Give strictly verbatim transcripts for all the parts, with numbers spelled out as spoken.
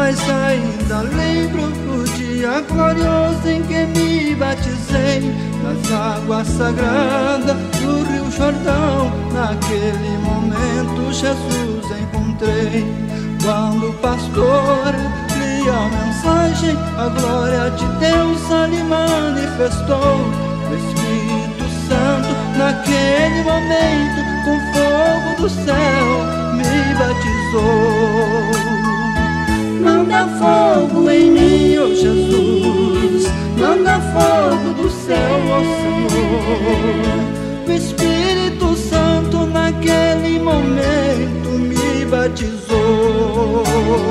mas ainda lembro o dia glorioso em que me batizei nas águas sagradas do Rio Jordão. Naquele momento Jesus encontrei, quando o pastor lia a mensagem, a glória de Deus ali manifestou. O Espírito Santo naquele momento, com fogo do céu, me batizou. Manda fogo em mim, ó Jesus, manda fogo do céu, ó Senhor. O Espírito Santo naquele momento me batizou.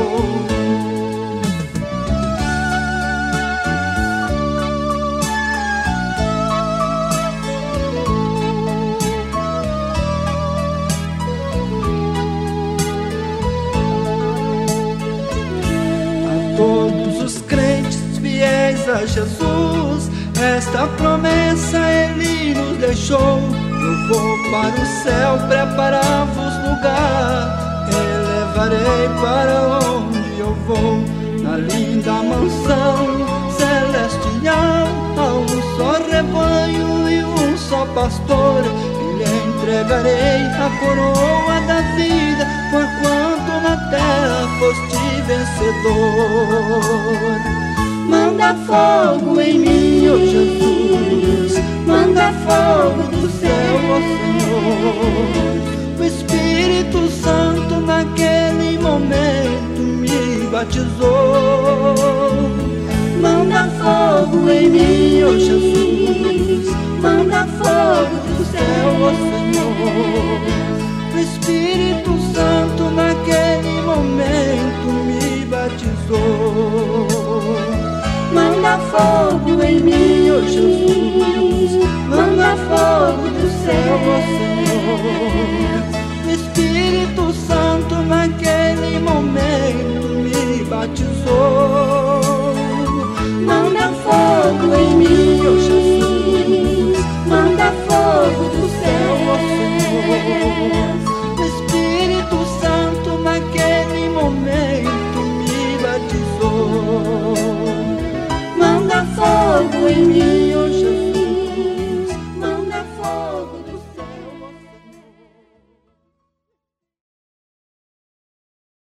Todos os crentes fiéis a Jesus, esta promessa Ele nos deixou. Eu vou para o céu, preparar-vos lugar, elevarei para onde eu vou. Na linda mansão celestial, há um só rebanho e um só pastor. E lhe entregarei a coroa da vida, porquanto na terra foste vencedor. Manda fogo em mim, ó Jesus, manda fogo do céu, ó Senhor. O Espírito Santo naquele momento me batizou. Manda fogo em mim, ó Jesus, manda fogo do céu, ó Senhor. O Espírito Santo naquele momento me batizou. Manda fogo em mim, ó Jesus, manda fogo do céu, ó Senhor.